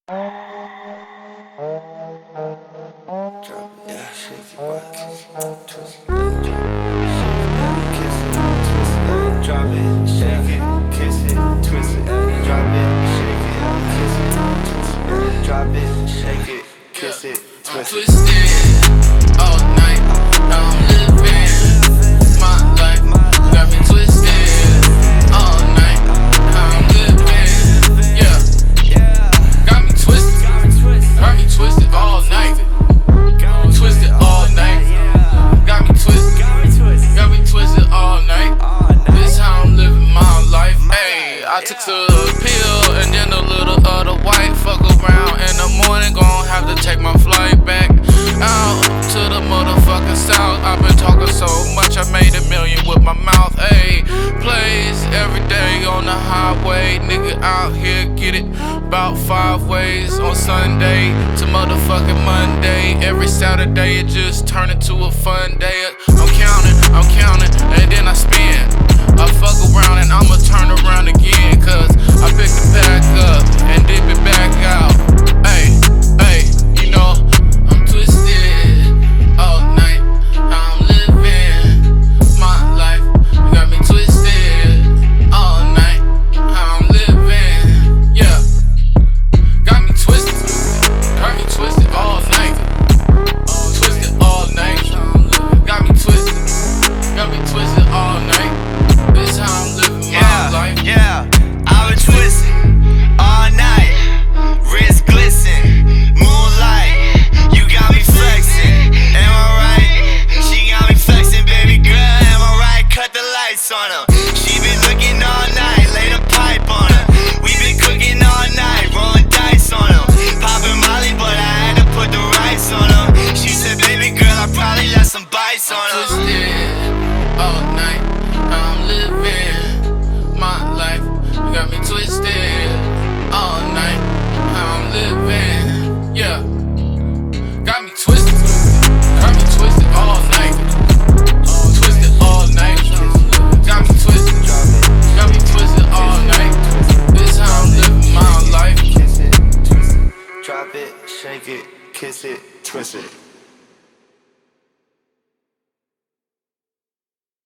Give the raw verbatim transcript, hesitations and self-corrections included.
Drop it, yeah, shake your body, kiss it, twist it, drop it, shake it, kiss it, twist it, drop it, shake it, kiss it, twist it, drop it, shake it, kiss it, twist it. Twisted all night, I'm living my life. Got me twisted all night, I'm living, yeah. Got me twisted, got me twisted all night. Twisted all night, got me twisted, got me twisted all night. This how I'm living my life. Ayy, I took a pill and then a little of the white. Fuck around in the morning, gon' have to take my flight back out to the motherfucking south. I've been talking so much, I made a million with my mouth. Ayy, plays every day on the highway. Nigga out here get it about five ways on Sunday to motherfucking Monday. Every Saturday it just turned into a fun day. I'm counting, I'm counting, and then I spend. I fuck around and I'ma turn around again, cause I pick the pack up and dip it back out. Ayy, ayy, you know, I'm twisted all night. I'm living my life. You got me twisted all night. I'm living, yeah. Got me twisted, got me twisted all night. Twisted all night. Got me twisted, got me twisted all night. This how I'm living my life. Yeah, I've been twisted all night. Wrist glisten, moonlight. You got me flexing, am I right? She got me flexing, baby girl, am I right? Cut the lights on her. She been looking all night, lay the pipe on her. We been cooking all night, rolling dice on her. Popping Molly, but I had to put the rice on her. She said, baby girl, I probably left some bites on her. Twisted all night, I'm living my life. You got me twisted all night, I'm living, yeah. Got me twisted, got me twisted all night. Twisted all night, got me twisted, got me twisted all night. This how I'm living my life. Kiss it, twist it, drop it, shake it, kiss it, twist it.